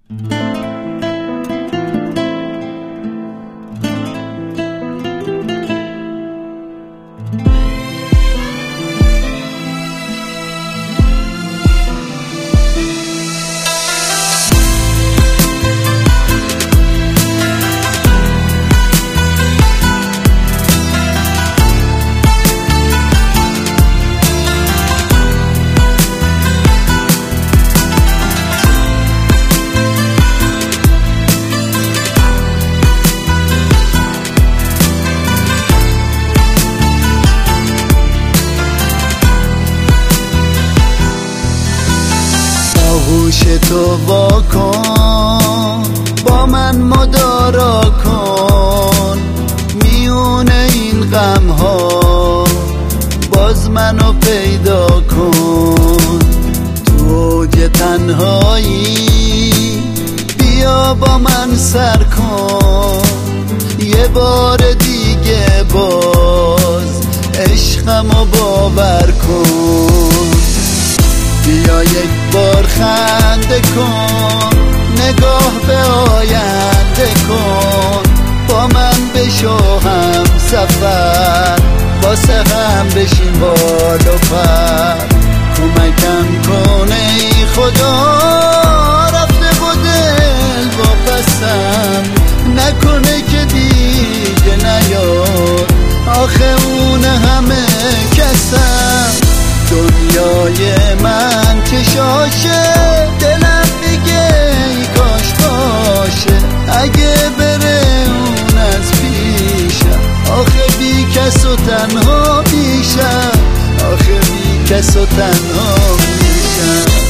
گوش تو واکن، با من مدارا کن، میونه این غم ها باز منو پیدا کن. تو اوج تنهایی بیا با من سر کن، یه بار دیگه باز عشقمو باور کن. بیا یک بار خنده کن، نگاه به آینده کن، با من بشو هم سفر، واسه هم بشین بال و پر. کمکم کن ای خدا، رفته و دل واپسم نکنه که دیگه نیاد، آخه اون همه کسم. دنیای من چشاشه، دلم دیگه ای کاش باشه، اگه بره اون از پیشم، آخه بی کس و تنها میشم، آخه بی کس و تنها میشم.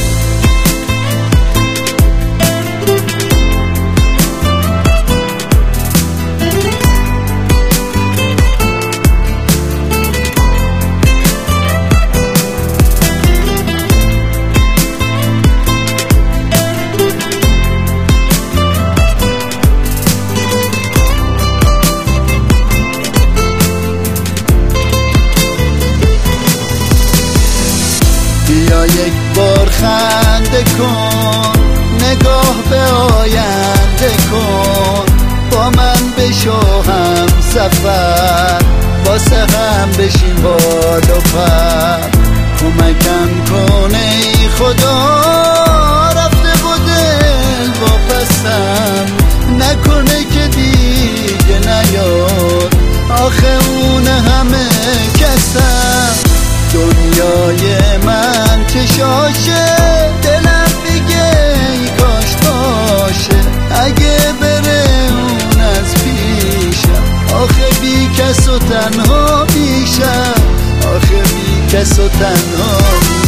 بیا یک بار خنده کن، نگاه به آینده کن، با من بشو هم سفر، واسه هم بشین بال و پر. کمکم کن ای خدا، رفته و دل واپسم نکنه که دیگه نیاد، آخه اون همه کسم. دنیای من چشاشه، دلم دیگه ای کاش باشه، اگه بره اون از پیشم، آخه بی کس و تنها میشم، آخه بی کس و تنها میشم.